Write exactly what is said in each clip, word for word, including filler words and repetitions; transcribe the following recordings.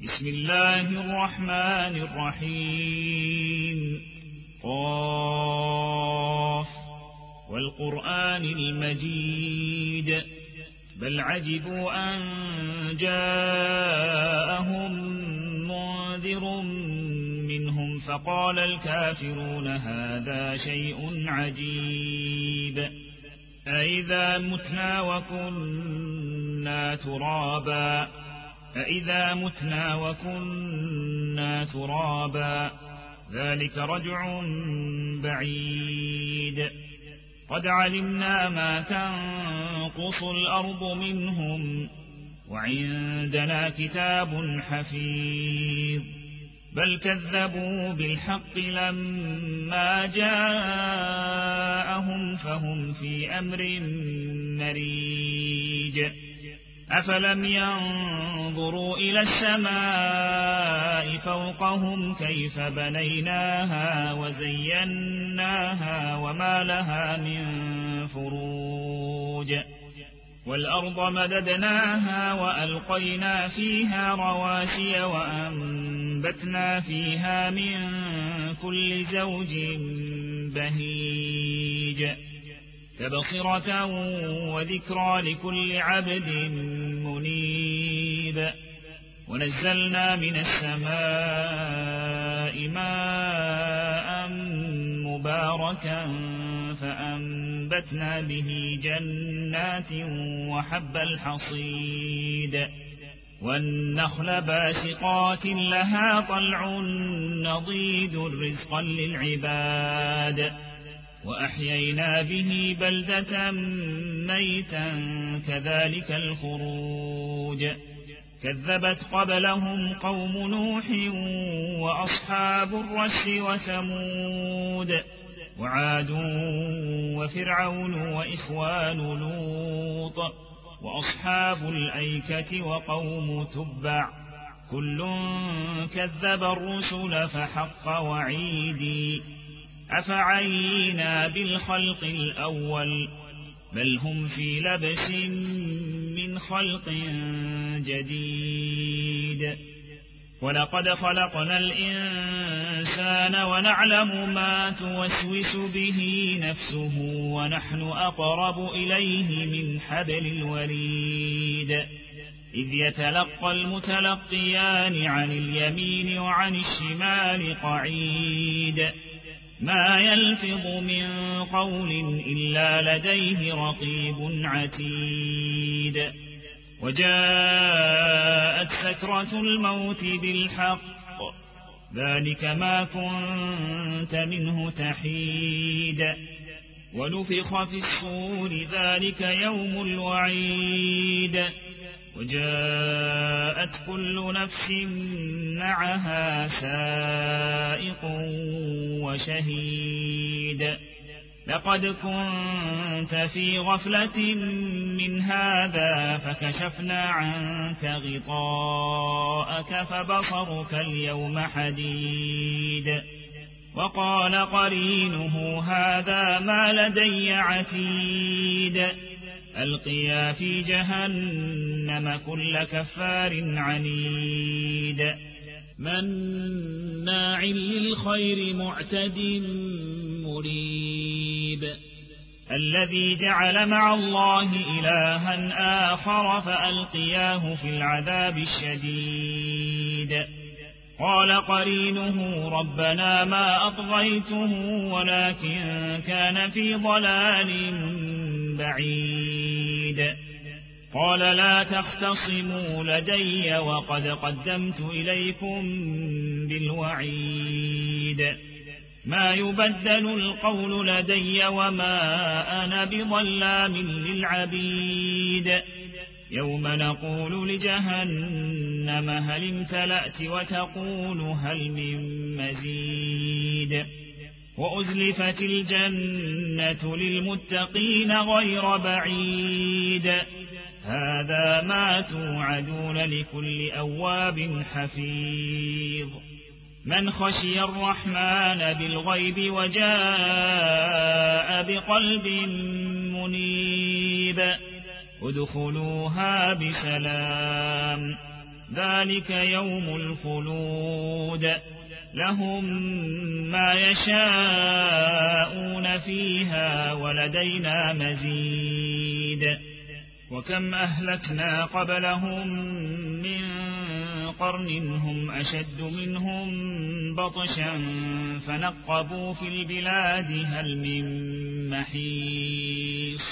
بسم الله الرحمن الرحيم. قاف والقرآن المجيد بل عجبوا أن جاءهم منذر منهم فقال الكافرون هذا شيء عجيب أإذا متنا وكنا ترابا أإذا متنا وكنا ترابا ذلك رجع بعيد قد علمنا ما تنقص الأرض منهم وعندنا كتاب حفيظ بل كذبوا بالحق لما جاءهم فهم في أمر مريج أفلم ينظروا إلى السماء فوقهم كيف بنيناها وزيناها وما لها من فروج والأرض مددناها وألقينا فيها رواسي وأنبتنا فيها من كل زوج بهيج تبصرة وذكرى لكل عبد منيب ونزلنا من السماء ماء مباركا فأنبتنا به جنات وحب الحصيد والنخل باسقات لها طلع نضيد رزقا للعباد وأحيينا به بلدة ميتا كذلك الخروج كذبت قبلهم قوم نوح وأصحاب الرس وثمود وعاد وفرعون وإخوان لوط وأصحاب الأيكة وقوم تبع كل كذب الرسل فحق وعيدي أفعينا بالخلق الأول بل هم في لبس من خلق جديد ولقد خلقنا الإنسان ونعلم ما توسوس به نفسه ونحن أقرب إليه من حبل الوريد إذ يتلقى المتلقيان عن اليمين وعن الشمال قعيد ما يلفظ من قول إلا لديه رقيب عتيد وجاءت سكرة الموت بالحق ذلك ما كنت منه تحيد ونفخ في الصور ذلك يوم الوعيد وجاءت كل نفس معها سائق وشهيد لقد كنت في غفلة من هذا فكشفنا عنك غطاءك فبصرك اليوم حديد وقال قرينه هذا ما لدي عتيد ألقيا في جهنم كل كفار عنيد مناع للخير معتد مريب الذي جعل مع الله إلها آخر فألقياه في العذاب الشديد قال قرينه ربنا ما أطغيته ولكن كان في ضلال بعيد قال لا تختصموا لدي وقد قدمت إليكم بالوعيد ما يبدل القول لدي وما أنا بظلام للعبيد يوم نقول لجهنم هل امتلأت وتقول هل من مزيد وأزلفت الجنة للمتقين غير بعيد هذا ما توعدون لكل أواب حفيظ من خشي الرحمن بالغيب وجاء بقلب منيب ادخلوها بسلام ذلك يوم الخلود لهم ما يشاءون فيها ولدينا مزيد وكم أهلكنا قبلهم من قرن هم أشد منهم بطشا فنقبوا في البلاد هل من محيص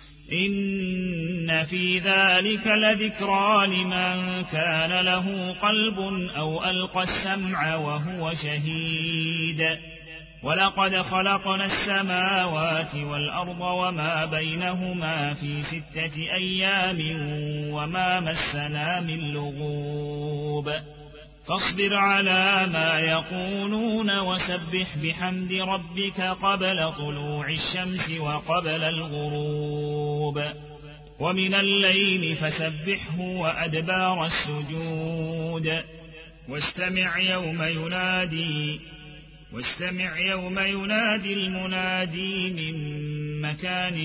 إن في ذلك لذكرى لمن كان له قلب أو ألقى السمع وهو شهيد ولقد خلقنا السماوات والأرض وما بينهما في ستة أيام وما مسنا من لغوب فاصبر على ما يقولون وسبح بحمد ربك قبل طلوع الشمس وقبل الغروب ومن الليل فسبحه وأدبار السجود واستمع يوم ينادي واستمع يوم ينادي المنادي من مكان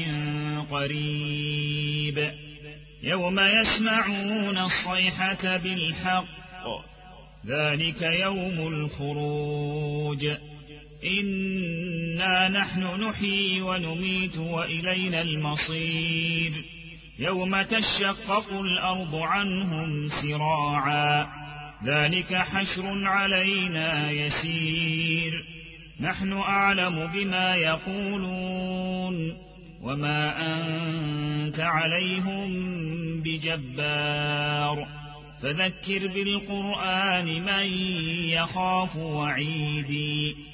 قريب يوم يسمعون الصيحة بالحق ذلك يوم الخروج إنا نحن نحيي ونميت وإلينا المصير يوم تشقق الأرض عنهم سراعا ذلك حشر علينا يسير نحن أعلم بما يقولون وما أنت عليهم بجبار فذكر بالقرآن من يخاف وعيدي